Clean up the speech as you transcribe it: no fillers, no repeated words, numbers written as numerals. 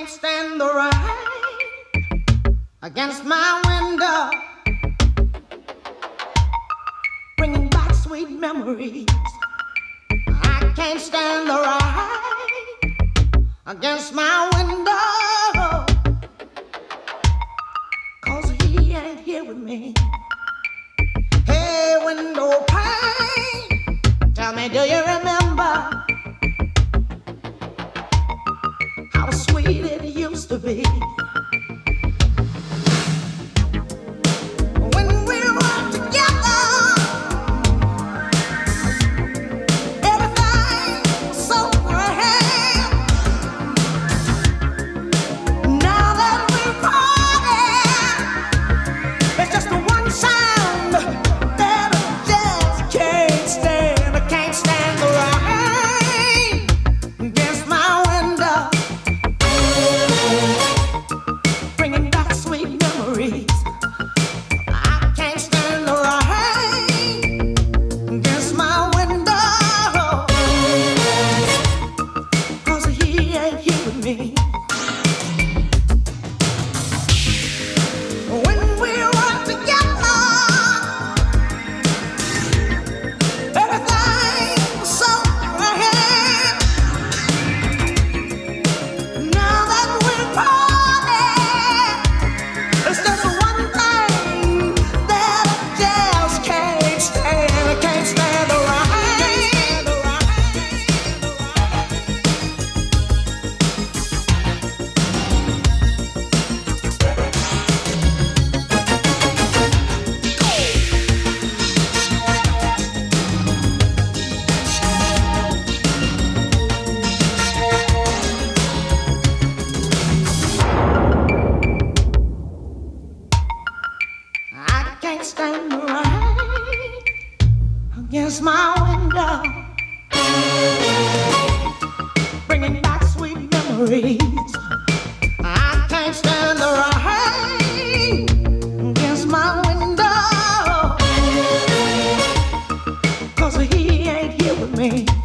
stand the rain against my window, bringing back sweet memories. I can't stand the rain against my window, 'cause he ain't here with me. Hey, window pane, tell me, do you remember how sweet it used to be? When we were together, everything was so grand. Now that we're parted, it's just the one sound that I just can't stand. I can't stand the rain against my window, bringing back sweet memories. I can't stand the rain against my window, 'cause he ain't here with me. When we were together, everything was so grand. Now that we're parted, it's just one thing that I just can't stand. I can't stand the rain. I can't stand the rain against my window, bringing back sweet memories. I can't stand the rain against my window, 'cause he ain't here with me.